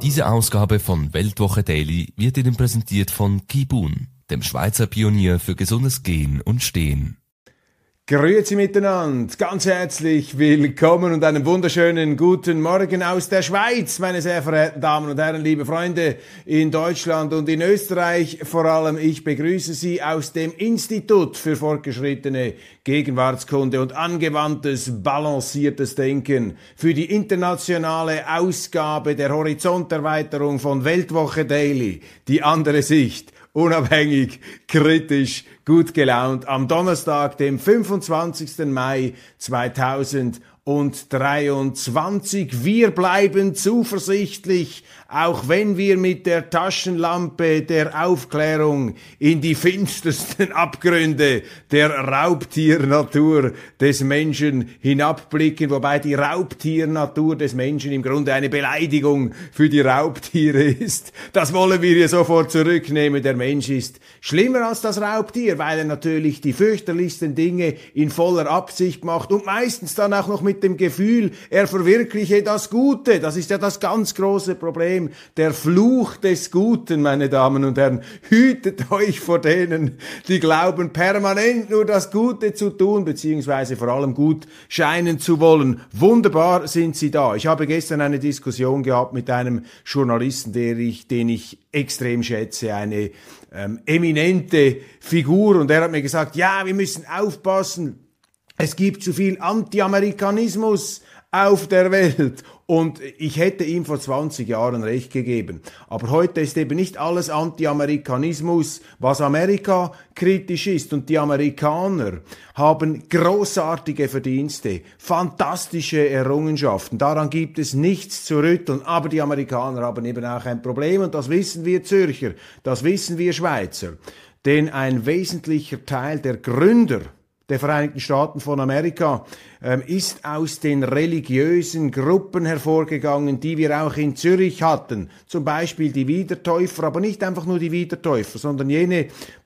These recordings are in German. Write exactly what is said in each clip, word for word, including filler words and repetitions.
Diese Ausgabe von Weltwoche Daily wird Ihnen präsentiert von Kibun, dem Schweizer Pionier für gesundes Gehen und Stehen. Grüezi miteinander, ganz herzlich willkommen und einen wunderschönen guten Morgen aus der Schweiz, meine sehr verehrten Damen und Herren, liebe Freunde in Deutschland und in Österreich. Vor allem ich begrüße Sie aus dem Institut für fortgeschrittene Gegenwartskunde und angewandtes, balanciertes Denken für die internationale Ausgabe der Horizonterweiterung von Weltwoche Daily, die andere Sicht. Unabhängig, kritisch, gut gelaunt am Donnerstag, dem fünfundzwanzigsten Mai zweitausenddreiundzwanzig. Wir bleiben zuversichtlich, auch wenn wir mit der Taschenlampe der Aufklärung in die finstersten Abgründe der Raubtiernatur des Menschen hinabblicken, wobei die Raubtiernatur des Menschen im Grunde eine Beleidigung für die Raubtiere ist. Das wollen wir hier sofort zurücknehmen. Der Mensch ist schlimmer als das Raubtier, weil er natürlich die fürchterlichsten Dinge in voller Absicht macht und meistens dann auch noch mit dem Gefühl, er verwirkliche das Gute. Das ist ja das ganz große Problem. Der Fluch des Guten, meine Damen und Herren. Hütet euch vor denen, die glauben, permanent nur das Gute zu tun, beziehungsweise vor allem gut scheinen zu wollen. Wunderbar sind sie da. Ich habe gestern eine Diskussion gehabt mit einem Journalisten, der ich, den ich extrem schätze, eine ähm, eminente Figur, und er hat mir gesagt, ja, wir müssen aufpassen, es gibt zu viel Anti-Amerikanismus auf der Welt. Und ich hätte ihm vor zwanzig Jahren recht gegeben. Aber heute ist eben nicht alles Anti-Amerikanismus, was Amerika kritisch ist. Und die Amerikaner haben großartige Verdienste, fantastische Errungenschaften. Daran gibt es nichts zu rütteln. Aber die Amerikaner haben eben auch ein Problem. Und das wissen wir Zürcher, das wissen wir Schweizer. Denn ein wesentlicher Teil der Gründer der Vereinigten Staaten von Amerika ähm, ist aus den religiösen Gruppen hervorgegangen, die wir auch in Zürich hatten. Zum Beispiel die Wiedertäufer, aber nicht einfach nur die Wiedertäufer, sondern jene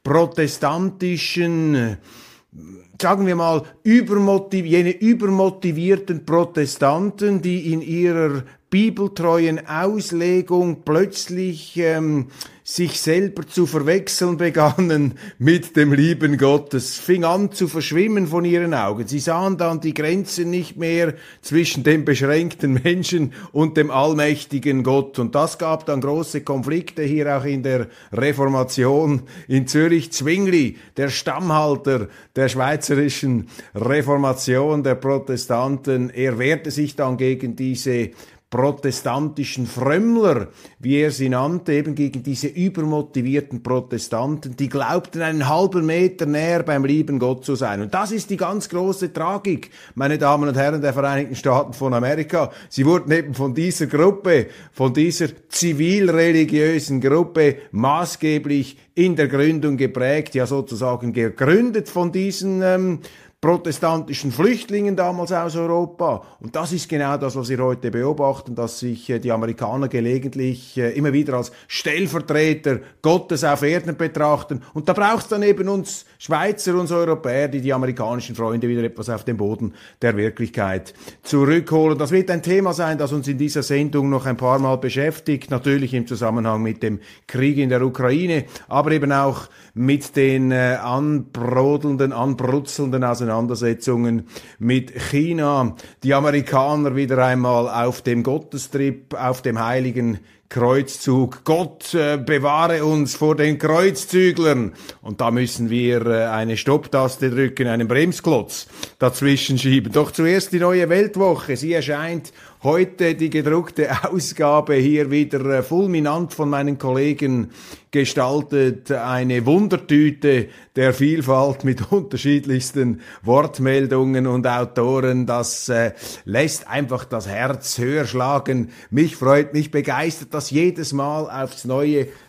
protestantischen, sagen wir mal, übermotiv- jene übermotivierten Protestanten, die in ihrer bibeltreuen Auslegung plötzlich ähm, sich selber zu verwechseln begannen mit dem lieben Gott. Es fing an zu verschwimmen von ihren Augen. Sie sahen dann die Grenzen nicht mehr zwischen dem beschränkten Menschen und dem allmächtigen Gott. Und das gab dann große Konflikte hier auch in der Reformation in Zürich. Zwingli, der Stammhalter der schweizerischen Reformation der Protestanten, er wehrte sich dann gegen diese protestantischen Frömmler, wie er sie nannte, eben gegen diese übermotivierten Protestanten, die glaubten, einen halben Meter näher beim lieben Gott zu sein. Und das ist die ganz große Tragik, meine Damen und Herren der Vereinigten Staaten von Amerika. Sie wurden eben von dieser Gruppe, von dieser zivilreligiösen Gruppe maßgeblich in der Gründung geprägt, ja sozusagen gegründet von diesen ähm, protestantischen Flüchtlingen damals aus Europa. Und das ist genau das, was wir heute beobachten, dass sich äh, die Amerikaner gelegentlich äh, immer wieder als Stellvertreter Gottes auf Erden betrachten. Und da braucht es dann eben uns Schweizer, uns Europäer, die die amerikanischen Freunde wieder etwas auf den Boden der Wirklichkeit zurückholen. Das wird ein Thema sein, das uns in dieser Sendung noch ein paar Mal beschäftigt, natürlich im Zusammenhang mit dem Krieg in der Ukraine, aber eben auch mit den äh, anbrodelnden, anbrutzelnden Auseinandersetzungen mit China. Die Amerikaner wieder einmal auf dem Gottestrip, auf dem heiligen Kreuzzug. Gott äh, bewahre uns vor den Kreuzzüglern. Und da müssen wir äh, eine Stopptaste drücken, einen Bremsklotz dazwischen schieben. Doch zuerst die neue Weltwoche. Sie erscheint heute, die gedruckte Ausgabe, hier wieder äh, fulminant von meinen Kollegen gestaltet. Eine Wundertüte der Vielfalt mit unterschiedlichsten Wortmeldungen und Autoren. Das äh, lässt einfach das Herz höher schlagen. Mich freut, mich begeistert das jedes Mal aufs Neue.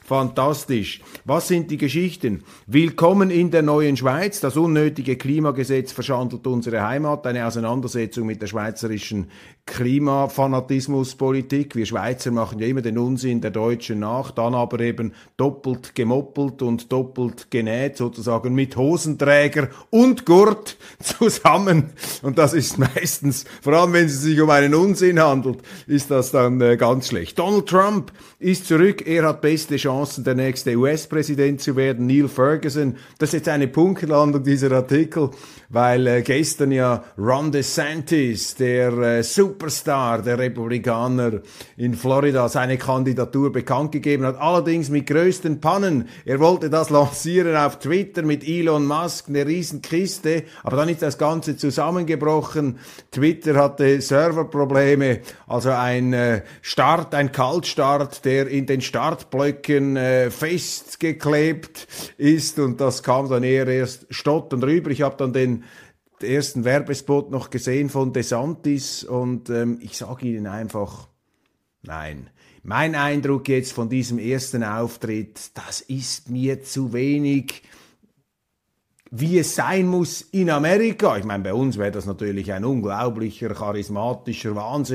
Fantastisch. Was sind die Geschichten? Willkommen in der neuen Schweiz. Das unnötige Klimagesetz verschandelt unsere Heimat. Eine Auseinandersetzung mit der schweizerischen Klimafanatismuspolitik. Wir Schweizer machen ja immer den Unsinn der Deutschen nach, dann aber eben doppelt gemoppelt und doppelt genäht, sozusagen mit Hosenträger und Gurt zusammen. Und das ist meistens, vor allem wenn es sich um einen Unsinn handelt, ist das dann äh, ganz schlecht. Donald Trump ist zurück. Er hat beste Chancen, der nächste U S-Präsident zu werden. Neil Ferguson. Das ist jetzt eine Punktlandung, dieser Artikel, weil äh, gestern ja Ron DeSantis, der äh, Superstar der Republikaner in Florida, seine Kandidatur bekannt gegeben hat. Allerdings mit größten Pannen. Er wollte das lancieren auf Twitter mit Elon Musk, eine Riesenkiste, aber dann ist das Ganze zusammengebrochen. Twitter hatte Serverprobleme, also ein äh, Start, ein Kaltstart, der in den Startblöcken äh, festgeklebt ist, und das kam dann eher erst stotternd rüber. Ich habe dann den ersten Werbespot noch gesehen von DeSantis und ähm, ich sage Ihnen einfach, nein. Mein Eindruck jetzt von diesem ersten Auftritt, das ist mir zu wenig, wie es sein muss in Amerika. Ich meine, bei uns wäre das natürlich ein unglaublicher, charismatischer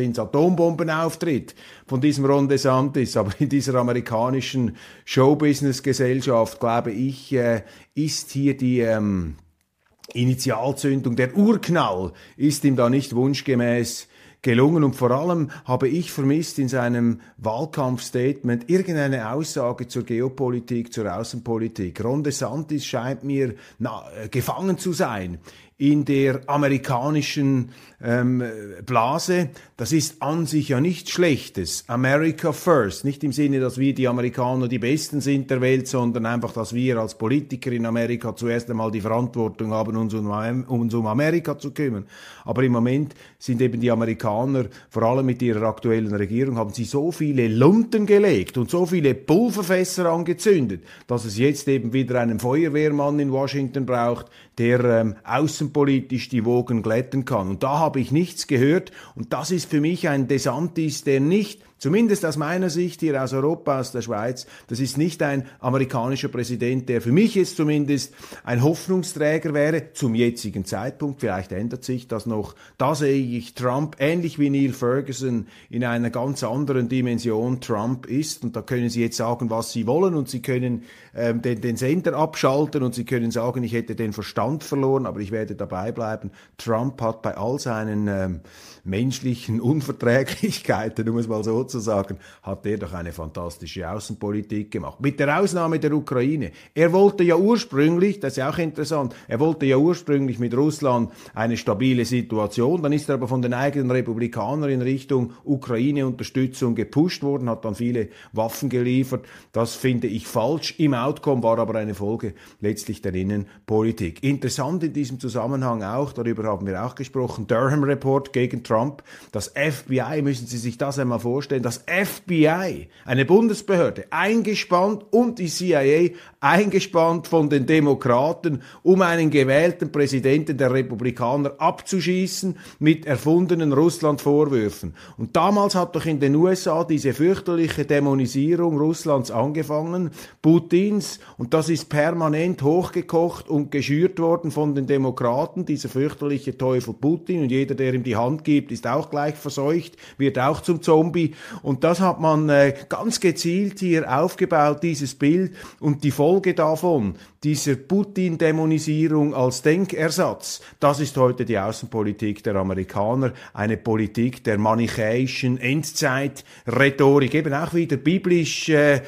Wahnsinns-Atombombenauftritt von diesem Ron DeSantis. Aber in dieser amerikanischen Showbusiness-Gesellschaft, glaube ich, äh, ist hier die ähm, Initialzündung, der Urknall, ist ihm da nicht wunschgemäß gelungen, und vor allem habe ich vermisst in seinem Wahlkampfstatement irgendeine Aussage zur Geopolitik, zur Außenpolitik. Ron DeSantis scheint mir na, gefangen zu sein in der amerikanischen ähm, Blase. Das ist an sich ja nichts Schlechtes. America first. Nicht im Sinne, dass wir die Amerikaner die Besten sind der Welt, sondern einfach, dass wir als Politiker in Amerika zuerst einmal die Verantwortung haben, uns um, uns um Amerika zu kümmern. Aber im Moment sind eben die Amerikaner, vor allem mit ihrer aktuellen Regierung, haben sie so viele Lunten gelegt und so viele Pulverfässer angezündet, dass es jetzt eben wieder einen Feuerwehrmann in Washington braucht, der ähm, außenpolitisch die Wogen glätten kann. Und da habe ich nichts gehört. Und das ist für mich ein DeSantis, der nicht, zumindest aus meiner Sicht hier aus Europa, aus der Schweiz, das ist nicht ein amerikanischer Präsident, der für mich jetzt zumindest ein Hoffnungsträger wäre, zum jetzigen Zeitpunkt. Vielleicht ändert sich das noch. Da sehe ich Trump, ähnlich wie Neil Ferguson, in einer ganz anderen Dimension Trump ist. Und da können Sie jetzt sagen, was Sie wollen, und Sie können ähm, den, den Sender abschalten, und Sie können sagen, ich hätte den Verstand verloren, aber ich werde dabei bleiben. Trump hat bei all seinen ähm, menschlichen Unverträglichkeiten, um es mal so zu sagen, hat er doch eine fantastische Außenpolitik gemacht. Mit der Ausnahme der Ukraine. Er wollte ja ursprünglich, das ist ja auch interessant, er wollte ja ursprünglich mit Russland eine stabile Situation, dann ist er aber von den eigenen Republikanern in Richtung Ukraine-Unterstützung gepusht worden, hat dann viele Waffen geliefert. Das finde ich falsch. Im Outcome war aber eine Folge letztlich der Innenpolitik. Interessant in diesem Zusammenhang auch, darüber haben wir auch gesprochen, Durham Report gegen Trump. Das F B I, müssen Sie sich das einmal vorstellen, das F B I, eine Bundesbehörde, eingespannt, und die C I A eingespannt von den Demokraten, um einen gewählten Präsidenten der Republikaner abzuschießen mit erfundenen Russland-Vorwürfen. Und damals hat doch in den U S A diese fürchterliche Dämonisierung Russlands angefangen, Putins, und das ist permanent hochgekocht und geschürt worden von den Demokraten, dieser fürchterliche Teufel Putin, und jeder, der ihm die Hand gibt, ist auch gleich verseucht, wird auch zum Zombie, und das hat man äh, ganz gezielt hier aufgebaut, dieses Bild, und die Folge davon, dieser Putin-Dämonisierung als Denkersatz, das ist heute die Außenpolitik der Amerikaner, eine Politik der manichäischen Endzeit-Rhetorik, eben auch wieder biblisch äh,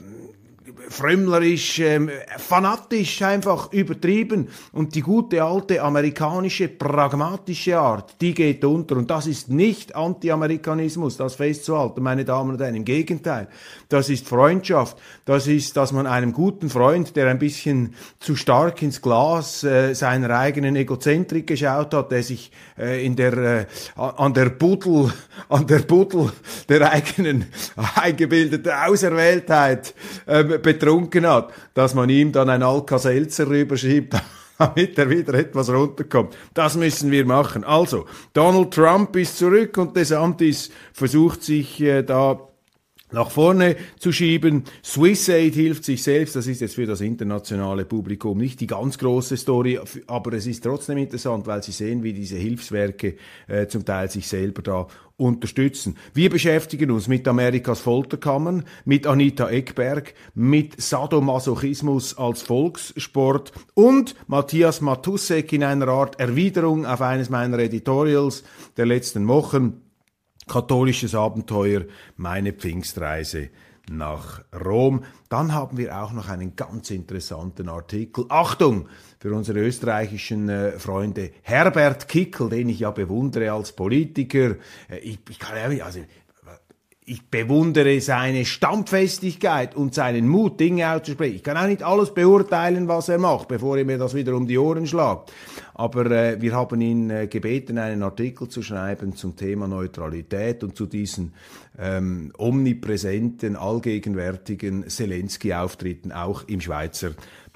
frömmlerisch, ähm, fanatisch, einfach übertrieben. Und die gute alte amerikanische, pragmatische Art, die geht unter. Und das ist nicht Anti-Amerikanismus, das festzuhalten, meine Damen und Herren. Im Gegenteil, das ist Freundschaft. Das ist, dass man einem guten Freund, der ein bisschen zu stark ins Glas äh, seiner eigenen Egozentrik geschaut hat, der sich äh, in der, äh, an der Buddel, an der Buddel der eigenen eingebildeten Auserwähltheit äh, betrunken hat, dass man ihm dann ein Alka-Seltzer rüberschiebt, damit er wieder etwas runterkommt. Das müssen wir machen. Also, Donald Trump ist zurück, und DeSantis versucht sich äh, da nach vorne zu schieben. Swissaid hilft sich selbst, das ist jetzt für das internationale Publikum nicht die ganz große Story, aber es ist trotzdem interessant, weil Sie sehen, wie diese Hilfswerke äh, zum Teil sich selber da unterstützen. Wir beschäftigen uns mit Amerikas Folterkammern, mit Anita Ekberg, mit Sadomasochismus als Volkssport und Matthias Matussek in einer Art Erwiderung auf eines meiner Editorials der letzten Wochen. Katholisches Abenteuer, meine Pfingstreise nach Rom. Dann haben wir auch noch einen ganz interessanten Artikel. Achtung, für unsere österreichischen äh, Freunde. Herbert Kickl, den ich ja bewundere als Politiker. Äh, ich, ich kann ehrlich, also ich bewundere seine Standfestigkeit und seinen Mut, Dinge auszusprechen. Ich kann auch nicht alles beurteilen, was er macht, bevor er mir das wieder um die Ohren schlagt. Aber äh, wir haben ihn äh, gebeten, einen Artikel zu schreiben zum Thema Neutralität und zu diesen ähm, omnipräsenten, allgegenwärtigen Zelensky-Auftritten auch im Schweizer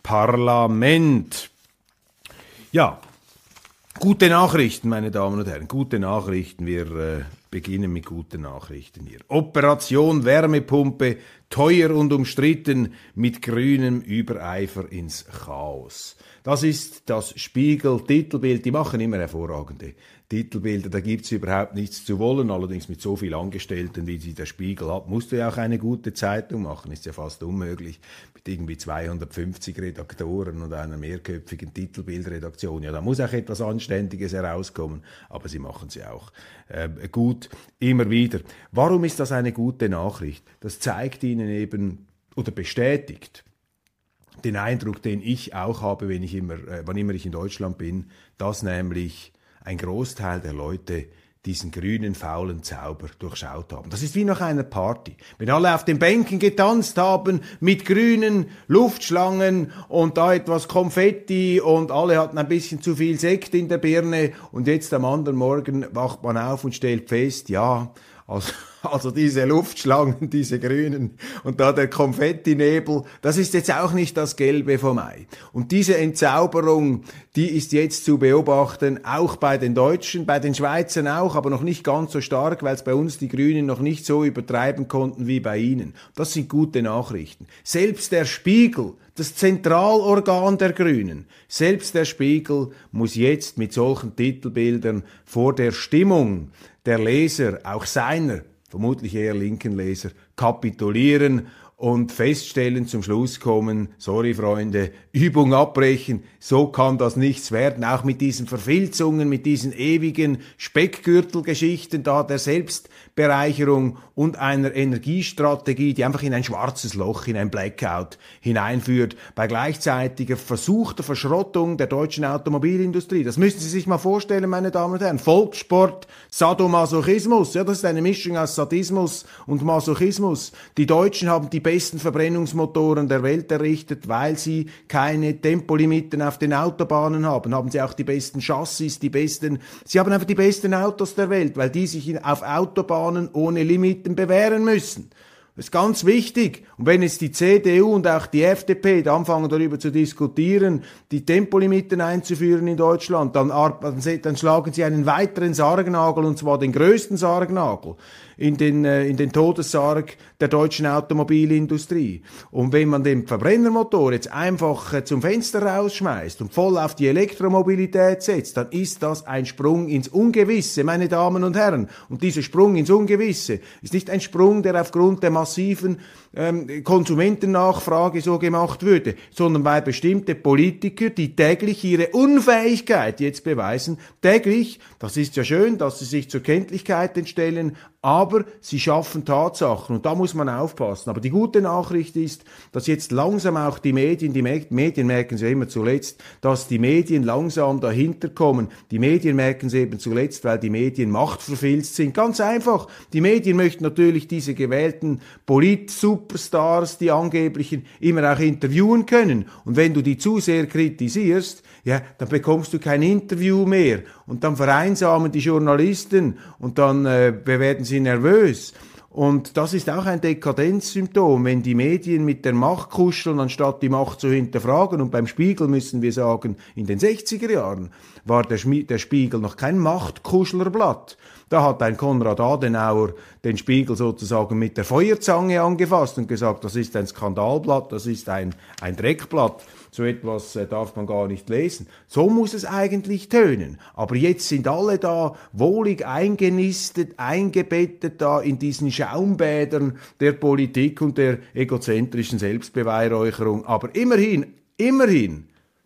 Parlament. Ja, gute Nachrichten, meine Damen und Herren, gute Nachrichten. Wir äh, beginnen mit guten Nachrichten hier. Operation Wärmepumpe, teuer und umstritten, mit grünem Übereifer ins Chaos. Das ist das Spiegel-Titelbild. Die machen immer hervorragende Titelbilder. Da gibt's überhaupt nichts zu wollen. Allerdings mit so viel Angestellten, wie sie der Spiegel hat, musst du ja auch eine gute Zeitung machen. Ist ja fast unmöglich. Mit irgendwie zweihundertfünfzig Redaktoren und einer mehrköpfigen Titelbildredaktion. Ja, da muss auch etwas Anständiges herauskommen. Aber sie machen sie auch äh, gut immer wieder. Warum ist das eine gute Nachricht? Das zeigt ihnen eben oder bestätigt den Eindruck, den ich auch habe, wenn ich immer, äh, wann immer ich in Deutschland bin, dass nämlich ein Großteil der Leute diesen grünen, faulen Zauber durchschaut haben. Das ist wie nach einer Party. Wenn alle auf den Bänken getanzt haben, mit grünen Luftschlangen und da etwas Konfetti und alle hatten ein bisschen zu viel Sekt in der Birne und jetzt am anderen Morgen wacht man auf und stellt fest, ja, also, also diese Luftschlangen, diese grünen und da der Konfettinebel, das ist jetzt auch nicht das Gelbe vom Ei. Und diese Entzauberung, die ist jetzt zu beobachten, auch bei den Deutschen, bei den Schweizern auch, aber noch nicht ganz so stark, weil es bei uns die Grünen noch nicht so übertreiben konnten wie bei ihnen. Das sind gute Nachrichten. Selbst der Spiegel, das Zentralorgan der Grünen, selbst der Spiegel muss jetzt mit solchen Titelbildern vor der Stimmung der Leser, auch seiner, vermutlich eher linken Leser, kapitulieren und feststellen, zum Schluss kommen, sorry Freunde, Übung abbrechen, so kann das nichts werden, auch mit diesen Verfilzungen, mit diesen ewigen Speckgürtelgeschichten da der Selbstbereicherung und einer Energiestrategie, die einfach in ein schwarzes Loch, in ein Blackout hineinführt, bei gleichzeitiger versuchter Verschrottung der deutschen Automobilindustrie. Das müssen Sie sich mal vorstellen, meine Damen und Herren. Volkssport, Sadomasochismus, ja, das ist eine Mischung aus Sadismus und Masochismus. Die Deutschen haben die besten Verbrennungsmotoren der Welt errichtet, weil sie keine Tempolimiten auf den Autobahnen haben. Haben sie auch die besten Chassis, die besten, sie haben einfach die besten Autos der Welt, weil die sich auf Autobahnen ohne Limiten bewähren müssen. Das ist ganz wichtig. Und wenn jetzt die C D U und auch die F D P da anfangen darüber zu diskutieren, die Tempolimiten einzuführen in Deutschland, dann, dann schlagen sie einen weiteren Sargnagel, und zwar den größten Sargnagel in den, äh, in den Todessarg der deutschen Automobilindustrie. Und wenn man den Verbrennermotor jetzt einfach äh, zum Fenster rausschmeißt und voll auf die Elektromobilität setzt, dann ist das ein Sprung ins Ungewisse, meine Damen und Herren. Und dieser Sprung ins Ungewisse ist nicht ein Sprung, der aufgrund der massiven ähm, Konsumentennachfrage so gemacht würde, sondern weil bestimmte Politiker, die täglich ihre Unfähigkeit jetzt beweisen, täglich, das ist ja schön, dass sie sich zur Kenntlichkeit entstellen, aber sie schaffen Tatsachen und da muss man aufpassen. Aber die gute Nachricht ist, dass jetzt langsam auch die Medien, die Medien merken sie ja immer zuletzt, dass die Medien langsam dahinter kommen. Die Medien merken sie eben zuletzt, weil die Medien machtverfilzt sind. Ganz einfach. Die Medien möchten natürlich diese gewählten Polit-Superstars, die angeblichen, immer auch interviewen können. Und wenn du die zu sehr kritisierst, ja, dann bekommst du kein Interview mehr. Und dann vereinsamen die Journalisten und dann äh, werden sie nervös. Und das ist auch ein Dekadenzsymptom, wenn die Medien mit der Macht kuscheln, anstatt die Macht zu hinterfragen. Und beim Spiegel müssen wir sagen, in den sechziger Jahren war der, Schmi- der Spiegel noch kein Machtkuschlerblatt. Da hat ein Konrad Adenauer den Spiegel sozusagen mit der Feuerzange angefasst und gesagt, das ist ein Skandalblatt, das ist ein, ein Dreckblatt. So etwas äh, darf man gar nicht lesen. So muss es eigentlich tönen. Aber jetzt sind alle da wohlig eingenistet, eingebettet da in diesen Schaumbädern der Politik und der egozentrischen Selbstbeweihräucherung. Aber immerhin, immerhin,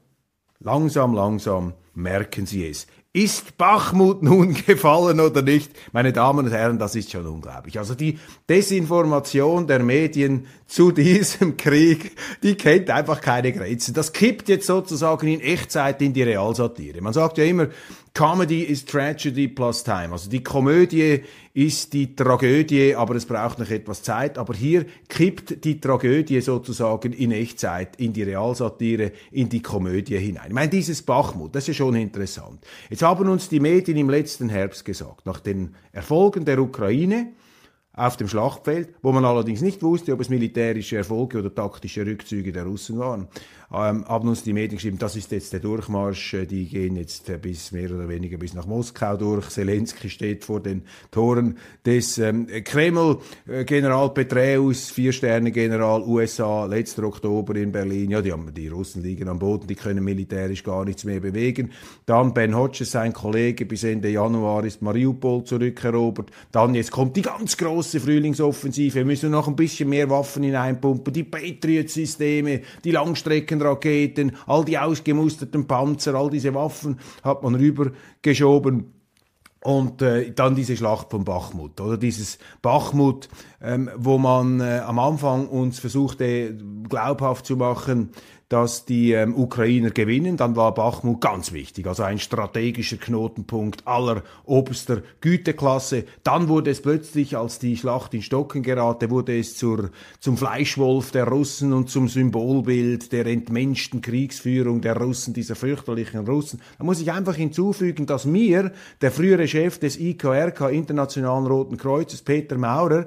langsam, langsam merken sie es. Ist Bachmut nun gefallen oder nicht? Meine Damen und Herren, das ist schon unglaublich. Also die Desinformation der Medien zu diesem Krieg, die kennt einfach keine Grenzen. Das kippt jetzt sozusagen in Echtzeit in die Realsatire. Man sagt ja immer, Comedy is Tragedy plus Time. Also die Komödie ist die Tragödie, aber es braucht noch etwas Zeit. Aber hier kippt die Tragödie sozusagen in Echtzeit in die Realsatire, in die Komödie hinein. Ich meine, dieses Bachmut, das ist ja schon interessant. Jetzt haben uns die Medien im letzten Herbst gesagt, nach den Erfolgen der Ukraine auf dem Schlachtfeld, wo man allerdings nicht wusste, ob es militärische Erfolge oder taktische Rückzüge der Russen waren, ähm, haben uns die Medien geschrieben, das ist jetzt der Durchmarsch, die gehen jetzt bis mehr oder weniger bis nach Moskau durch, Zelensky steht vor den Toren des ähm, Kreml, äh, General Petraeus, Vier-Sterne-General U S A, letzter Oktober in Berlin, ja, die, haben, die Russen liegen am Boden, die können militärisch gar nichts mehr bewegen. Dann Ben Hodges, sein Kollege, bis Ende Januar ist Mariupol zurückerobert, dann jetzt kommt die ganz große Frühlingsoffensive, wir müssen noch ein bisschen mehr Waffen hineinpumpen, die Patriot-Systeme, die Langstreckenraketen, all die ausgemusterten Panzer, all diese Waffen hat man rübergeschoben. Und äh, dann diese Schlacht von Bachmut, oder dieses Bachmut, ähm, wo man äh, am Anfang uns versuchte glaubhaft zu machen, dass die ähm, Ukrainer gewinnen, dann war Bachmut ganz wichtig, also ein strategischer Knotenpunkt aller oberster Güteklasse. Dann wurde es plötzlich, als die Schlacht in Stocken gerate, wurde es zur, zum Fleischwolf der Russen und zum Symbolbild der entmenschten Kriegsführung der Russen, dieser fürchterlichen Russen. Da muss ich einfach hinzufügen, dass mir der frühere Chef des I K R K, Internationalen Roten Kreuzes, Peter Maurer,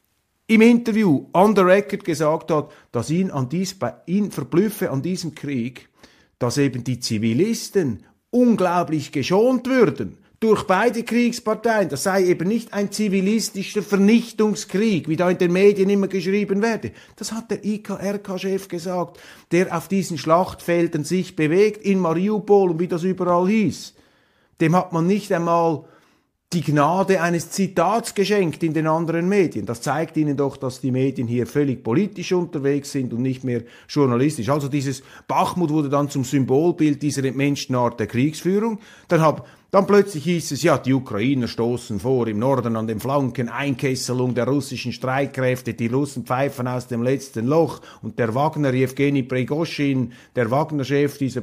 im Interview on the record gesagt hat, dass ihn an dies, bei ihn verblüffe an diesem Krieg, dass eben die Zivilisten unglaublich geschont würden durch beide Kriegsparteien. Das sei eben nicht ein zivilistischer Vernichtungskrieg, wie da in den Medien immer geschrieben werde. Das hat der I K R K-Chef gesagt, der auf diesen Schlachtfeldern sich bewegt, in Mariupol und wie das überall hieß. Dem hat man nicht einmal die Gnade eines Zitats geschenkt in den anderen Medien. Das zeigt Ihnen doch, dass die Medien hier völlig politisch unterwegs sind und nicht mehr journalistisch. Also dieses Bachmut wurde dann zum Symbolbild dieser entmenschten Art der Kriegsführung. Dann hab Dann plötzlich hieß es, ja, die Ukrainer stoßen vor im Norden an den Flanken, Einkesselung der russischen Streitkräfte, die Russen pfeifen aus dem letzten Loch und der Wagner, Jewgeni Prigoschin, der Wagner-Chef, dieser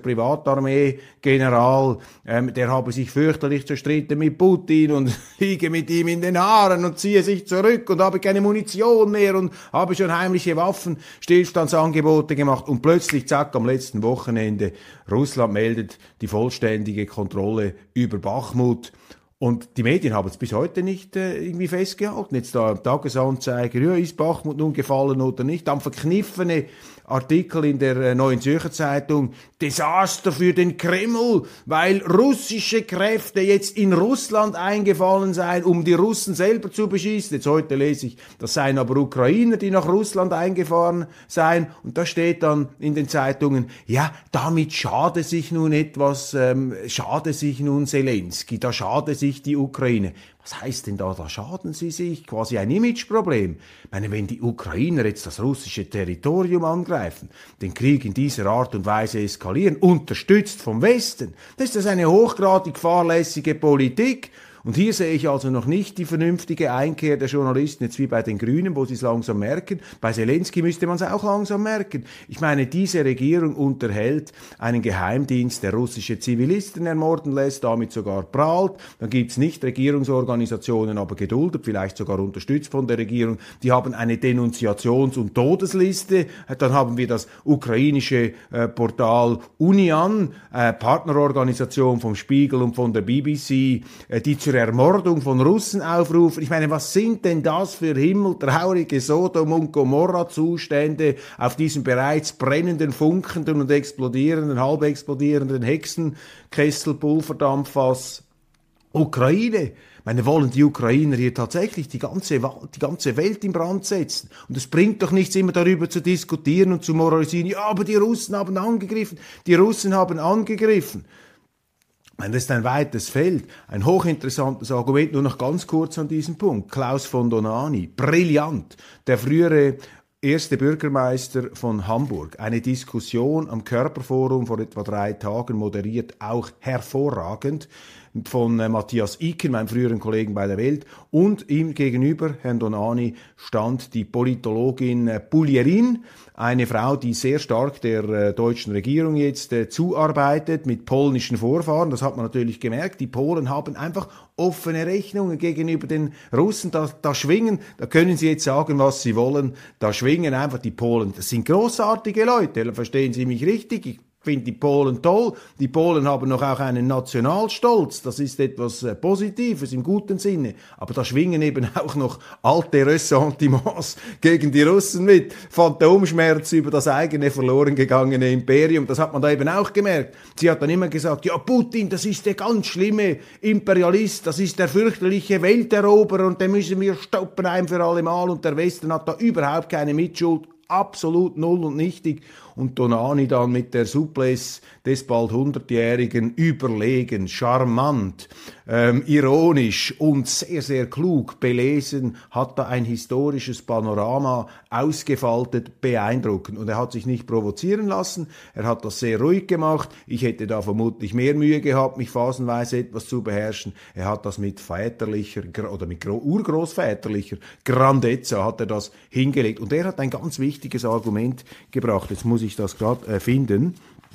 Privatarmee-General, ähm, der habe sich fürchterlich zerstritten mit Putin und liege mit ihm in den Haaren und ziehe sich zurück und habe keine Munition mehr und habe schon heimliche Waffenstillstandsangebote gemacht und plötzlich, zack, am letzten Wochenende, Russland meldet die vollständige Kontrolle über Bachmut. Und die Medien haben es bis heute nicht äh, irgendwie festgehalten. Jetzt da im Tagesanzeiger, ja, ist Bachmut nun gefallen oder nicht? Dann verkniffene Artikel in der äh, Neuen Zürcher Zeitung, Desaster für den Kreml, weil russische Kräfte jetzt in Russland eingefallen seien, um die Russen selber zu beschießen. Jetzt heute lese ich, das seien aber Ukrainer, die nach Russland eingefahren seien. Und da steht dann in den Zeitungen, ja, damit schade sich nun etwas, ähm, schade sich nun Zelensky, da schade sich die Ukraine. Was heißt denn da, da schaden sie sich? Quasi ein Imageproblem. Ich meine, wenn die Ukrainer jetzt das russische Territorium angreifen, den Krieg in dieser Art und Weise eskalieren, unterstützt vom Westen, dann ist das eine hochgradig fahrlässige Politik. Und hier sehe ich also noch nicht die vernünftige Einkehr der Journalisten, jetzt wie bei den Grünen, wo sie es langsam merken. Bei Zelensky müsste man es auch langsam merken. Ich meine, diese Regierung unterhält einen Geheimdienst, der russische Zivilisten ermorden lässt, damit sogar prahlt. Dann gibt's nicht Regierungsorganisationen, aber geduldet, vielleicht sogar unterstützt von der Regierung. Die haben eine Denunziations- und Todesliste. Dann haben wir das ukrainische äh, Portal Unian, äh, Partnerorganisation vom Spiegel und von der B B C, äh, die zur Ermordung von Russen aufrufen. Ich meine, was sind denn das für himmeltraurige Sodom- und Gomorra-Zustände auf diesem bereits brennenden, funkenden und explodierenden, halb explodierenden Hexenkessel-Pulverdampffass Ukraine? Ich meine, wollen die Ukrainer hier tatsächlich die ganze, die ganze Welt in Brand setzen? Und es bringt doch nichts, immer darüber zu diskutieren und zu moralisieren, ja, aber die Russen haben angegriffen, die Russen haben angegriffen. Ich meine, das ist ein weites Feld, ein hochinteressantes Argument, nur noch ganz kurz an diesem Punkt. Klaus von Donani, brillant, der frühere erste Bürgermeister von Hamburg, eine Diskussion am Körperforum vor etwa drei Tagen moderiert, auch hervorragend, von äh, Matthias Iken, meinem früheren Kollegen bei der Welt, und ihm gegenüber, Herrn Donani, stand die Politologin äh, Pulierin, eine Frau, die sehr stark der äh, deutschen Regierung jetzt äh, zuarbeitet, mit polnischen Vorfahren. Das hat man natürlich gemerkt. Die Polen haben einfach offene Rechnungen gegenüber den Russen. Da, da schwingen, da können sie jetzt sagen, was sie wollen, da schwingen einfach die Polen. Das sind großartige Leute, verstehen Sie mich richtig? Ich finde die Polen toll. Die Polen haben noch auch einen Nationalstolz. Das ist etwas äh, Positives im guten Sinne. Aber da schwingen eben auch noch alte Ressentiments gegen die Russen mit. Phantomschmerz über das eigene verloren gegangene Imperium. Das hat man da eben auch gemerkt. Sie hat dann immer gesagt, ja, Putin, das ist der ganz schlimme Imperialist, das ist der fürchterliche Welteroberer und den müssen wir stoppen ein für alle Mal. Und der Westen hat da überhaupt keine Mitschuld. Absolut null und nichtig. Und Donani dann mit der Souplesse des bald hundertjährigen überlegen, charmant, ähm, ironisch und sehr, sehr klug belesen, hat da ein historisches Panorama ausgefaltet, beeindruckend. Und er hat sich nicht provozieren lassen, er hat das sehr ruhig gemacht. Ich hätte da vermutlich mehr Mühe gehabt, mich phasenweise etwas zu beherrschen. Er hat das mit väterlicher oder mit urgroßväterlicher Grandezza hat er das hingelegt. Und er hat ein ganz wichtiges Argument gebracht. Jetzt muss ich das gerade äh, finden.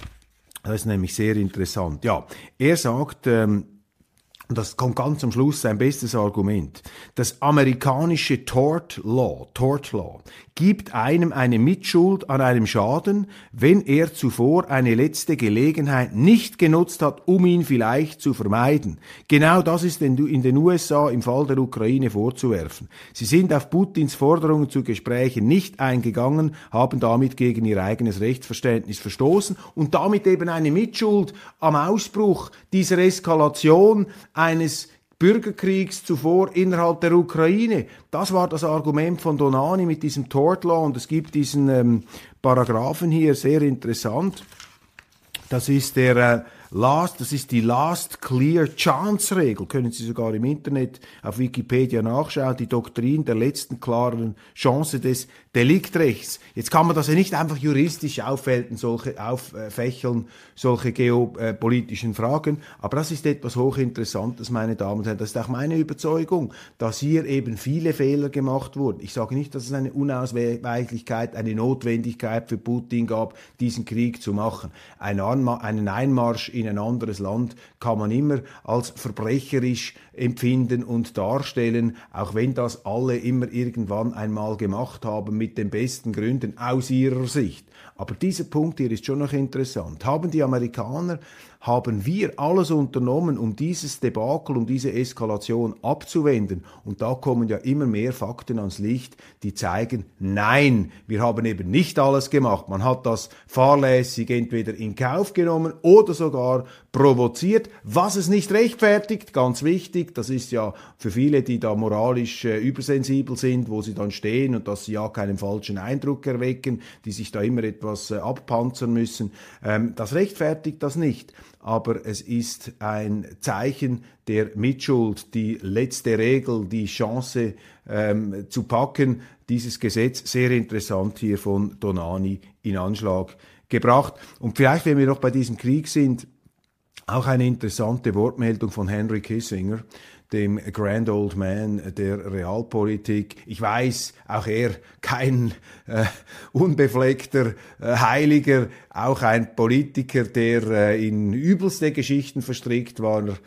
Das ist nämlich sehr interessant. Ja, er sagt, ähm, und das kommt ganz am Schluss, sein bestes Argument, das amerikanische Tort Law, Tort Law gibt einem eine Mitschuld an einem Schaden, wenn er zuvor eine letzte Gelegenheit nicht genutzt hat, um ihn vielleicht zu vermeiden. Genau das ist in den U S A im Fall der Ukraine vorzuwerfen. Sie sind auf Putins Forderungen zu Gesprächen nicht eingegangen, haben damit gegen ihr eigenes Rechtsverständnis verstoßen und damit eben eine Mitschuld am Ausbruch dieser Eskalation eines Bürgerkriegs zuvor innerhalb der Ukraine. Das war das Argument von Donani mit diesem Tort Law und es gibt diesen ähm, Paragraphen hier, sehr interessant. Das ist der äh, Last, das ist die Last Clear Chance Regel, können Sie sogar im Internet auf Wikipedia nachschauen, die Doktrin der letzten klaren Chance des Deliktrechts. Jetzt kann man das ja nicht einfach juristisch auffällen, solche, auffächeln, solche geopolitischen Fragen, aber das ist etwas Hochinteressantes, meine Damen und Herren. Das ist auch meine Überzeugung, dass hier eben viele Fehler gemacht wurden. Ich sage nicht, dass es eine Unausweichlichkeit, eine Notwendigkeit für Putin gab, diesen Krieg zu machen. Ein Anma- einen Einmarsch in ein anderes Land kann man immer als verbrecherisch empfinden und darstellen, auch wenn das alle immer irgendwann einmal gemacht haben, mit den besten Gründen aus ihrer Sicht. Aber dieser Punkt hier ist schon noch interessant. Haben die Amerikaner, haben wir alles unternommen, um dieses Debakel, um diese Eskalation abzuwenden? Und da kommen ja immer mehr Fakten ans Licht, die zeigen, nein, wir haben eben nicht alles gemacht. Man hat das fahrlässig entweder in Kauf genommen oder sogar provoziert, was es nicht rechtfertigt, ganz wichtig. Das ist ja für viele, die da moralisch äh, übersensibel sind, wo sie dann stehen und dass sie ja keinen falschen Eindruck erwecken, die sich da immer etwas äh, abpanzern müssen. Ähm, das rechtfertigt das nicht. Aber es ist ein Zeichen der Mitschuld, die letzte Regel, die Chance ähm, zu packen, dieses Gesetz, sehr interessant hier von Donani in Anschlag gebracht. Und vielleicht, wenn wir noch bei diesem Krieg sind, auch eine interessante Wortmeldung von Henry Kissinger, dem Grand Old Man der Realpolitik. Ich weiß, auch er kein äh, unbefleckter äh, Heiliger, auch ein Politiker, der äh, in übelste Geschichten verstrickt war.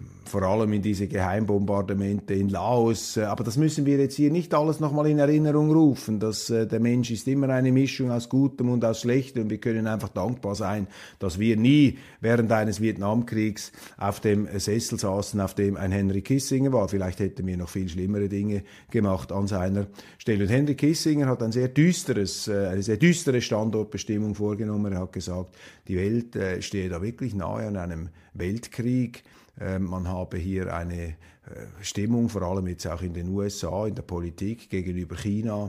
vor allem in diese Geheimbombardemente in Laos. Aber das müssen wir jetzt hier nicht alles nochmal in Erinnerung rufen. Dass, äh, der Mensch ist immer eine Mischung aus Gutem und aus Schlechtem. Und wir können einfach dankbar sein, dass wir nie während eines Vietnamkriegs auf dem Sessel saßen, auf dem ein Henry Kissinger war. Vielleicht hätten wir noch viel schlimmere Dinge gemacht an seiner Stelle. Und Henry Kissinger hat ein sehr düsteres, äh, eine sehr düstere Standortbestimmung vorgenommen. Er hat gesagt, die Welt äh, stehe da wirklich nahe an einem Weltkrieg. Man habe hier eine Stimmung, vor allem jetzt auch in den U S A, in der Politik gegenüber China,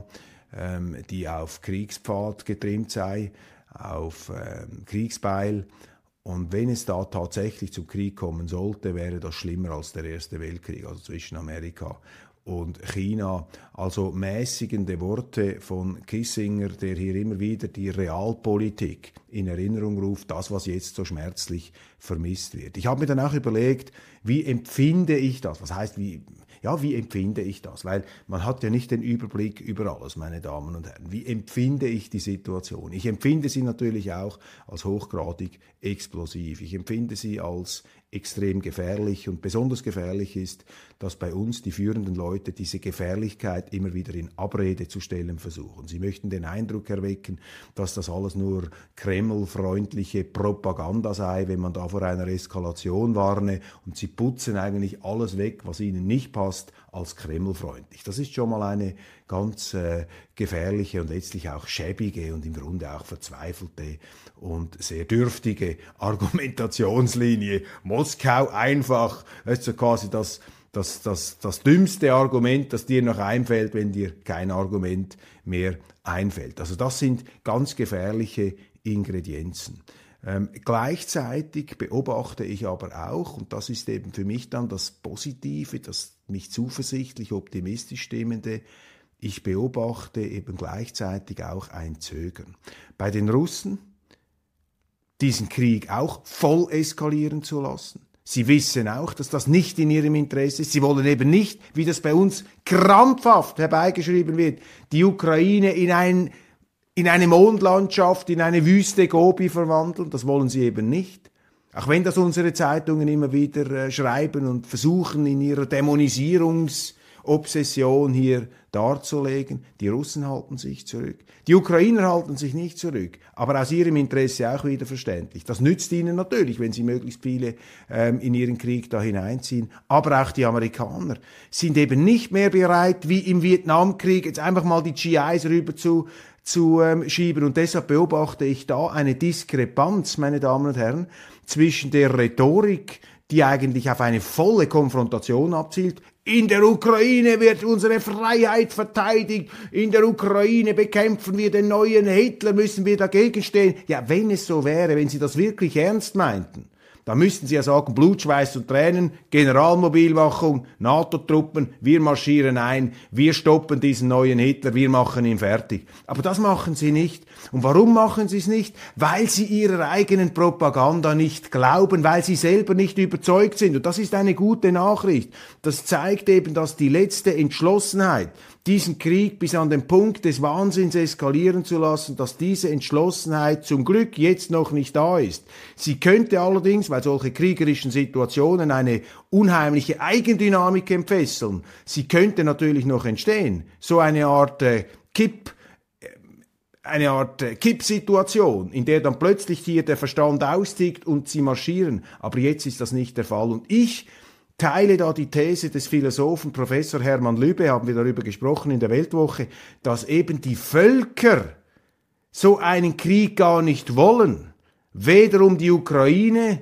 die auf Kriegspfad getrimmt sei, auf Kriegsbeil. Und wenn es da tatsächlich zum Krieg kommen sollte, wäre das schlimmer als der Erste Weltkrieg, also zwischen Amerika und China. Also mäßigende Worte von Kissinger, der hier immer wieder die Realpolitik in Erinnerung ruft, das, was jetzt so schmerzlich vermisst wird. Ich habe mir dann auch überlegt, wie empfinde ich das? Was heißt, wie, ja, wie empfinde ich das? Weil man hat ja nicht den Überblick über alles, meine Damen und Herren. Wie empfinde ich die Situation? Ich empfinde sie natürlich auch als hochgradig explosiv. Ich empfinde sie als extrem gefährlich, und besonders gefährlich ist, dass bei uns die führenden Leute diese Gefährlichkeit immer wieder in Abrede zu stellen versuchen. Sie möchten den Eindruck erwecken, dass das alles nur kremlfreundliche Propaganda sei, wenn man da vor einer Eskalation warne, und sie putzen eigentlich alles weg, was ihnen nicht passt, als kremlfreundlich. Das ist schon mal eine ganz äh, gefährliche und letztlich auch schäbige und im Grunde auch verzweifelte und sehr dürftige Argumentationslinie. Moskau einfach, das ist so quasi das, das, das, das dümmste Argument, das dir noch einfällt, wenn dir kein Argument mehr einfällt. Also das sind ganz gefährliche Ingredienzen. Ähm, gleichzeitig beobachte ich aber auch, und das ist eben für mich dann das Positive, das mich zuversichtlich, optimistisch stimmende, ich beobachte eben gleichzeitig auch ein Zögern. Bei den Russen, diesen Krieg auch voll eskalieren zu lassen. Sie wissen auch, dass das nicht in ihrem Interesse ist. Sie wollen eben nicht, wie das bei uns krampfhaft herbeigeschrieben wird, die Ukraine in ein in eine Mondlandschaft, in eine Wüste Gobi verwandeln. Das wollen sie eben nicht. Auch wenn das unsere Zeitungen immer wieder äh, schreiben und versuchen, in ihrer Dämonisierungsobsession hier darzulegen. Die Russen halten sich zurück. Die Ukrainer halten sich nicht zurück. Aber aus ihrem Interesse auch wieder verständlich. Das nützt ihnen natürlich, wenn sie möglichst viele ähm, in ihren Krieg da hineinziehen. Aber auch die Amerikaner sind eben nicht mehr bereit, wie im Vietnamkrieg, jetzt einfach mal die G Is rüber zu zu ähm, schieben. Und deshalb beobachte ich da eine Diskrepanz, meine Damen und Herren, zwischen der Rhetorik, die eigentlich auf eine volle Konfrontation abzielt. In der Ukraine wird unsere Freiheit verteidigt. In der Ukraine bekämpfen wir den neuen Hitler, müssen wir dagegen stehen. Ja, wenn es so wäre, wenn Sie das wirklich ernst meinten, da müssten Sie ja sagen, Blut, Schweiß und Tränen, Generalmobilmachung, NATO-Truppen, wir marschieren ein, wir stoppen diesen neuen Hitler, wir machen ihn fertig. Aber das machen Sie nicht. Und warum machen Sie es nicht? Weil Sie Ihrer eigenen Propaganda nicht glauben, weil Sie selber nicht überzeugt sind. Und das ist eine gute Nachricht. Das zeigt eben, dass die letzte Entschlossenheit, diesen Krieg bis an den Punkt des Wahnsinns eskalieren zu lassen, dass diese Entschlossenheit zum Glück jetzt noch nicht da ist. Sie könnte allerdings, weil solche kriegerischen Situationen eine unheimliche Eigendynamik entfesseln, sie könnte natürlich noch entstehen. So eine Art äh, Kipp, äh, eine Art äh, Kippsituation, in der dann plötzlich hier der Verstand austickt und sie marschieren. Aber jetzt ist das nicht der Fall. Und ich teile da die These des Philosophen Professor Hermann Lübbe, haben wir darüber gesprochen in der Weltwoche, dass eben die Völker so einen Krieg gar nicht wollen. Weder um die Ukraine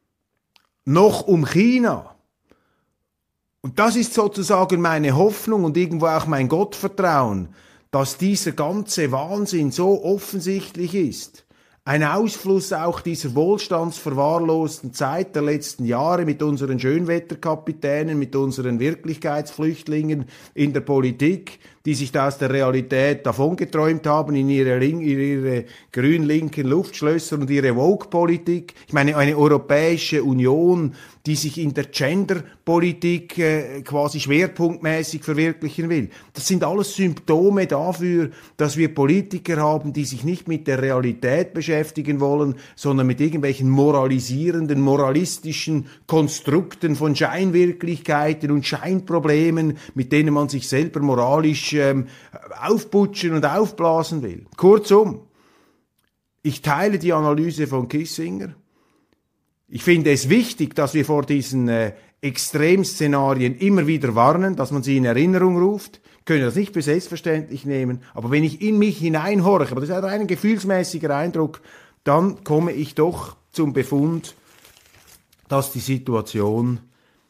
noch um China. Und das ist sozusagen meine Hoffnung und irgendwo auch mein Gottvertrauen, dass dieser ganze Wahnsinn so offensichtlich ist. Ein Ausfluss auch dieser wohlstandsverwahrlosten Zeit der letzten Jahre mit unseren Schönwetterkapitänen, mit unseren Wirklichkeitsflüchtlingen in der Politik, die sich da aus der Realität davongeträumt haben in ihre, in ihre grün-linken Luftschlösser und ihre Woke-Politik. Ich meine, eine Europäische Union, die sich in der Gender-Politik äh, quasi schwerpunktmäßig verwirklichen will. Das sind alles Symptome dafür, dass wir Politiker haben, die sich nicht mit der Realität beschäftigen wollen, sondern mit irgendwelchen moralisierenden, moralistischen Konstrukten von Scheinwirklichkeiten und Scheinproblemen, mit denen man sich selber moralisch ähm, aufputschen und aufblasen will. Kurzum, ich teile die Analyse von Kissinger. Ich finde es wichtig, dass wir vor diesen äh, Extremszenarien immer wieder warnen, dass man sie in Erinnerung ruft. Ich können das nicht für selbstverständlich nehmen, aber wenn ich in mich hineinhorche, aber das ist ein rein gefühlsmäßiger Eindruck, dann komme ich doch zum Befund, dass die Situation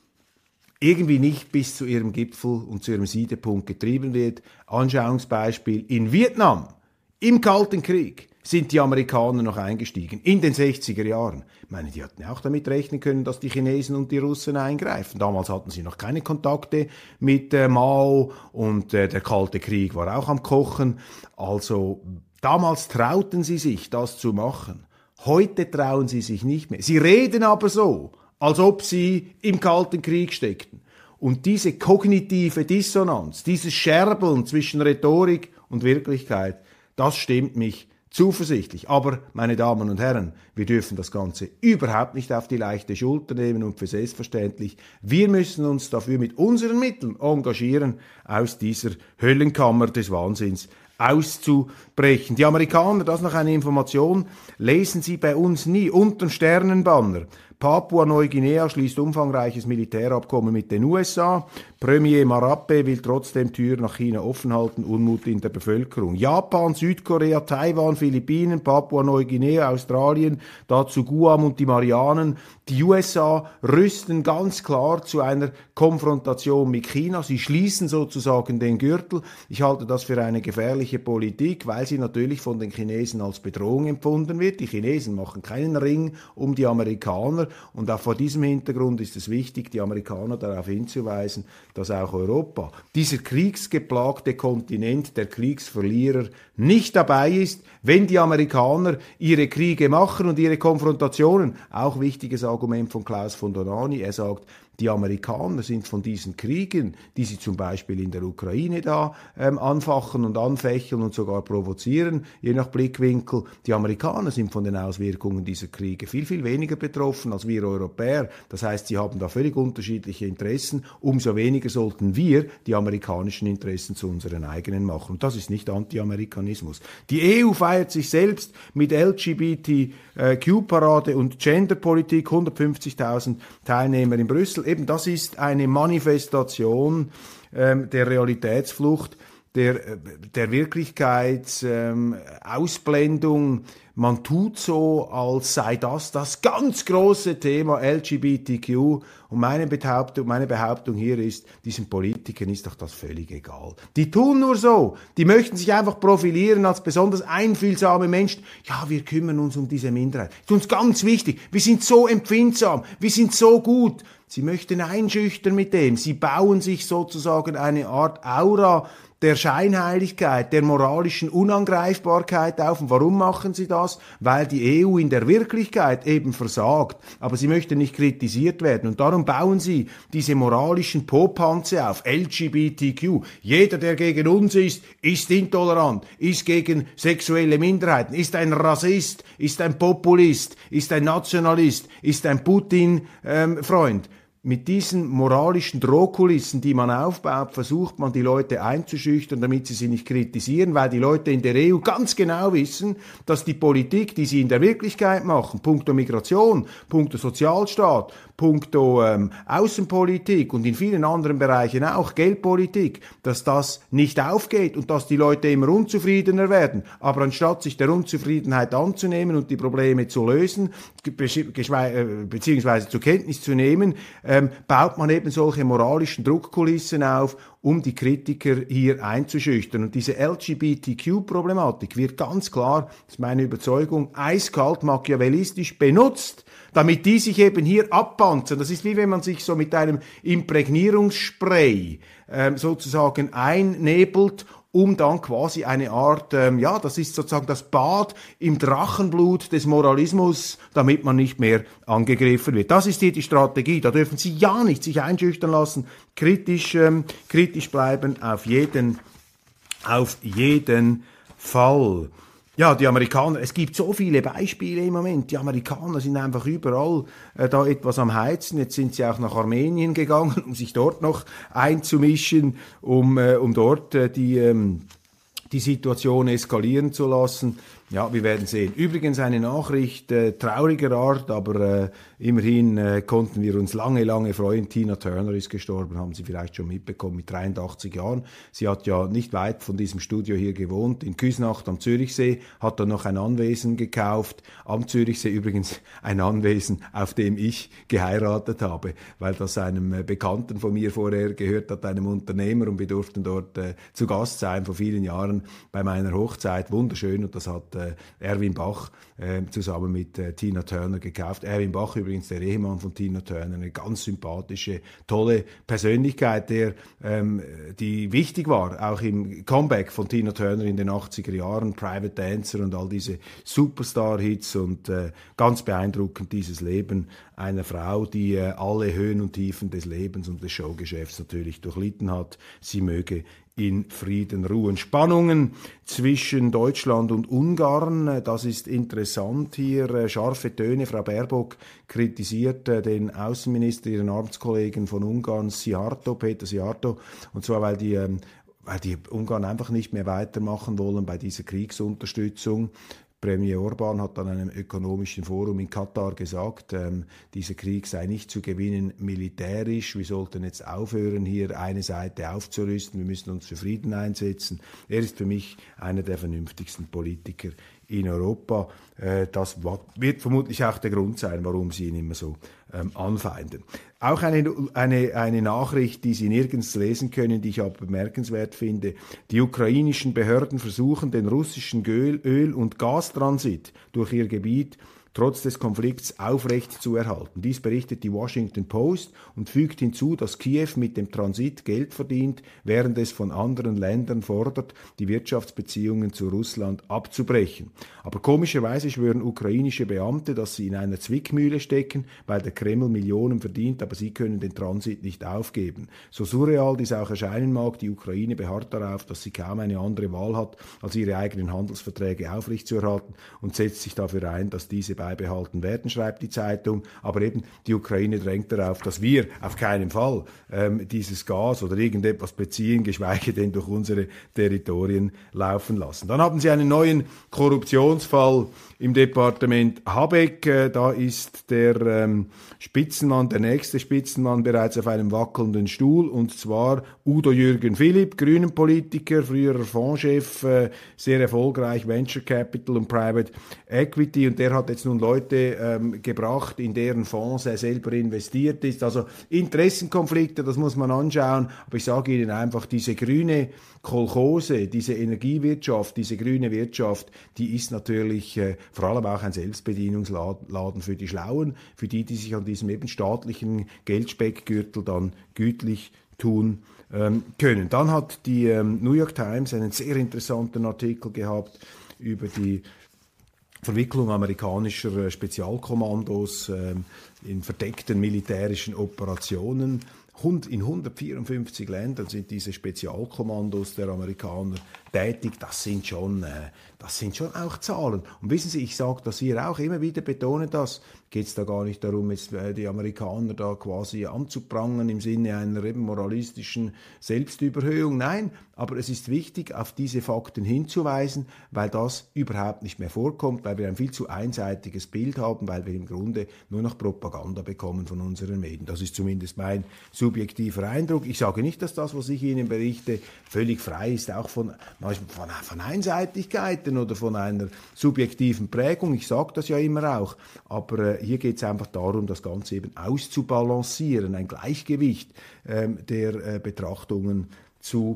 irgendwie nicht bis zu ihrem Gipfel und zu ihrem Siedepunkt getrieben wird. Anschauungsbeispiel: In Vietnam, im Kalten Krieg, sind die Amerikaner noch eingestiegen, in den sechziger Jahren. Ich meine, die hatten auch damit rechnen können, dass die Chinesen und die Russen eingreifen. Damals hatten sie noch keine Kontakte mit äh, Mao und äh, der Kalte Krieg war auch am Kochen. Also damals trauten sie sich, das zu machen. Heute trauen sie sich nicht mehr. Sie reden aber so, als ob sie im Kalten Krieg steckten. Und diese kognitive Dissonanz, dieses Scherbeln zwischen Rhetorik und Wirklichkeit, das stimmt mich zuversichtlich. Aber, meine Damen und Herren, wir dürfen das Ganze überhaupt nicht auf die leichte Schulter nehmen und für selbstverständlich. Wir müssen uns dafür mit unseren Mitteln engagieren, aus dieser Höllenkammer des Wahnsinns auszubrechen. Die Amerikaner, das noch eine Information, lesen Sie bei uns nie unterm Sternenbanner: Papua-Neuguinea schließt umfangreiches Militärabkommen mit den U S A. Premier Marape will trotzdem Tür nach China offen halten, Unmut in der Bevölkerung. Japan, Südkorea, Taiwan, Philippinen, Papua-Neuguinea, Australien, dazu Guam und die Marianen. Die U S A rüsten ganz klar zu einer Konfrontation mit China. Sie schließen sozusagen den Gürtel. Ich halte das für eine gefährliche Politik, weil sie natürlich von den Chinesen als Bedrohung empfunden wird. Die Chinesen machen keinen Ring um die Amerikaner. Und auch vor diesem Hintergrund ist es wichtig, die Amerikaner darauf hinzuweisen, dass auch Europa, dieser kriegsgeplagte Kontinent der Kriegsverlierer, nicht dabei ist, wenn die Amerikaner ihre Kriege machen und ihre Konfrontationen. Auch wichtiges Argument von Klaus von Donani. Er sagt, die Amerikaner sind von diesen Kriegen, die sie zum Beispiel in der Ukraine da ähm, anfachen und anfächeln und sogar provozieren, je nach Blickwinkel, die Amerikaner sind von den Auswirkungen dieser Kriege viel, viel weniger betroffen als wir Europäer. Das heißt, sie haben da völlig unterschiedliche Interessen. Umso weniger sollten wir die amerikanischen Interessen zu unseren eigenen machen. Und das ist nicht Anti-Amerikanismus. Die E U feiert sich selbst mit L G B T Q-Parade und Genderpolitik, hundertfünfzigtausend Teilnehmer in Brüssel. Eben, das ist eine Manifestation ähm, der Realitätsflucht, der, der Wirklichkeitsausblendung. Ähm, Man tut so, als sei das das ganz große Thema L G B T Q. Und meine Behauptung, meine Behauptung hier ist, diesen Politikern ist doch das völlig egal. Die tun nur so. Die möchten sich einfach profilieren als besonders einfühlsame Menschen. Ja, wir kümmern uns um diese Minderheit. Das ist uns ganz wichtig. Wir sind so empfindsam. Wir sind so gut. Sie möchten einschüchtern mit dem. Sie bauen sich sozusagen eine Art Aura der Scheinheiligkeit, der moralischen Unangreifbarkeit auf. Und warum machen sie das? Weil die E U in der Wirklichkeit eben versagt. Aber sie möchte nicht kritisiert werden. Und darum bauen sie diese moralischen Popanze auf. L G B T Q. Jeder, der gegen uns ist, ist intolerant, ist gegen sexuelle Minderheiten, ist ein Rassist, ist ein Populist, ist ein Nationalist, ist ein Putin-Freund. Ähm, Mit diesen moralischen Drohkulissen, die man aufbaut, versucht man, die Leute einzuschüchtern, damit sie sie nicht kritisieren, weil die Leute in der E U ganz genau wissen, dass die Politik, die sie in der Wirklichkeit machen, punkto Migration, punkto Sozialstaat, punkto ähm, Außenpolitik und in vielen anderen Bereichen auch, Geldpolitik, dass das nicht aufgeht und dass die Leute immer unzufriedener werden. Aber anstatt sich der Unzufriedenheit anzunehmen und die Probleme zu lösen, beziehungsweise zur Kenntnis zu nehmen, ähm, baut man eben solche moralischen Druckkulissen auf, um die Kritiker hier einzuschüchtern. Und diese L G B T Q-Problematik wird ganz klar, das ist meine Überzeugung, eiskalt machiavellistisch benutzt damit die sich eben hier abpanzern. Das ist wie wenn man sich so mit einem Imprägnierungsspray ähm, sozusagen einnebelt, um dann quasi eine Art, ähm, ja, das ist sozusagen das Bad im Drachenblut des Moralismus, damit man nicht mehr angegriffen wird. Das ist hier die Strategie. Da dürfen Sie ja nicht sich einschüchtern lassen, kritisch, ähm, kritisch bleiben, auf jeden, auf jeden Fall. Ja, die Amerikaner, es gibt so viele Beispiele im Moment. Die Amerikaner sind einfach überall äh, da etwas am Heizen. Jetzt sind sie auch nach Armenien gegangen, um sich dort noch einzumischen, um, äh, um dort äh, die, ähm, die Situation eskalieren zu lassen. Ja, wir werden sehen. Übrigens eine Nachricht äh, trauriger Art, aber äh, immerhin äh, konnten wir uns lange, lange freuen. Tina Turner ist gestorben, haben Sie vielleicht schon mitbekommen, mit dreiundachtzig Jahren. Sie hat ja nicht weit von diesem Studio hier gewohnt, in Küsnacht am Zürichsee, hat dann noch ein Anwesen gekauft, am Zürichsee übrigens ein Anwesen, auf dem ich geheiratet habe, weil das einem äh, Bekannten von mir vorher gehört hat, einem Unternehmer, und wir durften dort äh, zu Gast sein vor vielen Jahren bei meiner Hochzeit. Wunderschön, und das hat äh, Erwin Bach äh, zusammen mit äh, Tina Turner gekauft. Erwin Bach übrigens der Ehemann von Tina Turner, eine ganz sympathische, tolle Persönlichkeit, der ähm, die wichtig war, auch im Comeback von Tina Turner in den achtziger Jahren, Private Dancer und all diese Superstar-Hits, und äh, ganz beeindruckend dieses Leben einer Frau, die äh, alle Höhen und Tiefen des Lebens und des Showgeschäfts natürlich durchlitten hat. Sie möge in Frieden ruhen. Spannungen zwischen Deutschland und Ungarn, das ist interessant hier. Scharfe Töne. Frau Baerbock kritisiert den Außenminister, ihren Amtskollegen von Ungarn, Szijjártó, Péter Szijjártó, und zwar, weil die weil die Ungarn einfach nicht mehr weitermachen wollen bei dieser Kriegsunterstützung. Premier Orban hat an einem ökonomischen Forum in Katar gesagt, ähm, dieser Krieg sei nicht zu gewinnen militärisch. Wir sollten jetzt aufhören, hier eine Seite aufzurüsten. Wir müssen uns für Frieden einsetzen. Er ist für mich einer der vernünftigsten Politiker in Europa. Äh, das wird vermutlich auch der Grund sein, warum sie ihn immer so ähm, anfeinden. Auch eine, eine, eine Nachricht, die Sie nirgends lesen können, die ich aber bemerkenswert finde. Die ukrainischen Behörden versuchen, den russischen Öl-, Öl- und Gastransit durch ihr Gebiet trotz des Konflikts aufrecht zu erhalten. Dies berichtet die Washington Post und fügt hinzu, dass Kiew mit dem Transit Geld verdient, während es von anderen Ländern fordert, die Wirtschaftsbeziehungen zu Russland abzubrechen. Aber komischerweise schwören ukrainische Beamte, dass sie in einer Zwickmühle stecken, weil der Kreml Millionen verdient, aber sie können den Transit nicht aufgeben. So surreal dies auch erscheinen mag, die Ukraine beharrt darauf, dass sie kaum eine andere Wahl hat, als ihre eigenen Handelsverträge aufrechtzuerhalten, und setzt sich dafür ein, dass diese beibehalten werden, schreibt die Zeitung. Aber eben die Ukraine drängt darauf, dass wir auf keinen Fall ähm, dieses Gas oder irgendetwas beziehen, geschweige denn durch unsere Territorien laufen lassen. Dann haben sie einen neuen Korruptionsfall im Departement Habeck. Äh, da ist der ähm, Spitzenmann, der nächste Spitzenmann bereits auf einem wackelnden Stuhl, und zwar Udo Jürgen Philipp, Grünen-Politiker, früherer Fondschef, äh, sehr erfolgreich, Venture Capital und Private Equity, und der hat jetzt nun Leute ähm, gebracht, in deren Fonds er selber investiert ist. Also Interessenkonflikte, das muss man anschauen, aber ich sage Ihnen einfach, diese grüne Kolchose, diese Energiewirtschaft, diese grüne Wirtschaft, die ist natürlich äh, vor allem auch ein Selbstbedienungsladen für die Schlauen, für die, die sich an diesem eben staatlichen Geldspeckgürtel dann gütlich tun ähm, können. Dann hat die ähm, New York Times einen sehr interessanten Artikel gehabt über die Verwicklung amerikanischer Spezialkommandos ähm, in verdeckten militärischen Operationen. In hundertvierundfünfzig Ländern sind diese Spezialkommandos der Amerikaner tätig. Das sind schon, äh, das sind schon auch Zahlen. Und wissen Sie, ich sage das hier auch immer wieder, betone das, geht es da gar nicht darum, jetzt äh, die Amerikaner da quasi anzuprangern im Sinne einer eben moralistischen Selbstüberhöhung. Nein, aber es ist wichtig, auf diese Fakten hinzuweisen, weil das überhaupt nicht mehr vorkommt, weil wir ein viel zu einseitiges Bild haben, weil wir im Grunde nur noch Propaganda bekommen von unseren Medien. Das ist zumindest mein subjektiver Eindruck. Ich sage nicht, dass das, was ich Ihnen berichte, völlig frei ist, auch von, von, von Einseitigkeiten oder von einer subjektiven Prägung. Ich sage das ja immer auch. Aber äh, hier geht es einfach darum, das Ganze eben auszubalancieren, ein Gleichgewicht ähm, der äh, Betrachtungen zu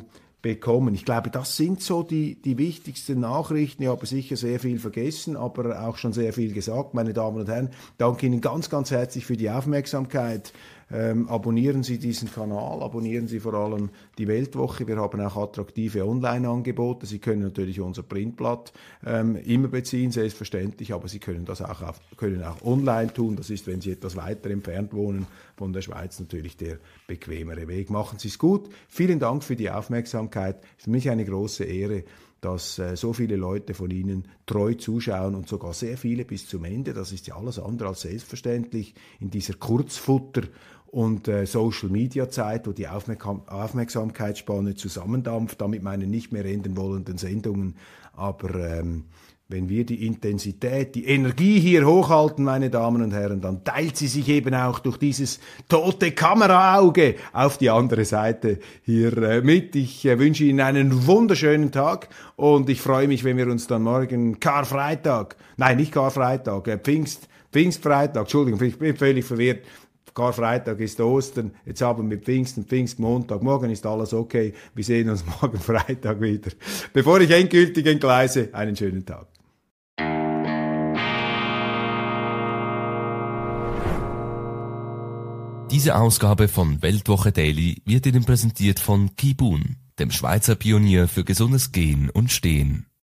bekommen. Ich glaube, das sind so die, die wichtigsten Nachrichten. Ich habe sicher sehr viel vergessen, aber auch schon sehr viel gesagt. Meine Damen und Herren, danke Ihnen ganz, ganz herzlich für die Aufmerksamkeit. Ähm, abonnieren Sie diesen Kanal, abonnieren Sie vor allem die Weltwoche. Wir haben auch attraktive Online-Angebote. Sie können natürlich unser Printblatt ähm, immer beziehen, selbstverständlich, aber Sie können das auch, auf, können auch online tun. Das ist, wenn Sie etwas weiter entfernt wohnen von der Schweiz, natürlich der bequemere Weg. Machen Sie es gut. Vielen Dank für die Aufmerksamkeit. Es ist für mich eine große Ehre, dass äh, so viele Leute von Ihnen treu zuschauen und sogar sehr viele bis zum Ende. Das ist ja alles andere als selbstverständlich in dieser Kurzfutter- und äh, Social-Media-Zeit, wo die Aufmerksam- Aufmerksamkeitsspanne zusammendampft, damit meine nicht mehr enden wollenden Sendungen. Aber ähm, wenn wir die Intensität, die Energie hier hochhalten, meine Damen und Herren, dann teilt sie sich eben auch durch dieses tote Kameraauge auf die andere Seite hier äh, mit. Ich äh, wünsche Ihnen einen wunderschönen Tag und ich freue mich, wenn wir uns dann morgen Karfreitag, nein, nicht Karfreitag, äh, Pfingst, Pfingstfreitag, Entschuldigung, ich bin völlig verwirrt. Karfreitag ist Ostern, jetzt haben wir Pfingsten, Pfingstmontag, morgen ist alles okay, wir sehen uns morgen Freitag wieder. Bevor ich endgültig entgleise, einen schönen Tag. Diese Ausgabe von Weltwoche Daily wird Ihnen präsentiert von Kibun, dem Schweizer Pionier für gesundes Gehen und Stehen.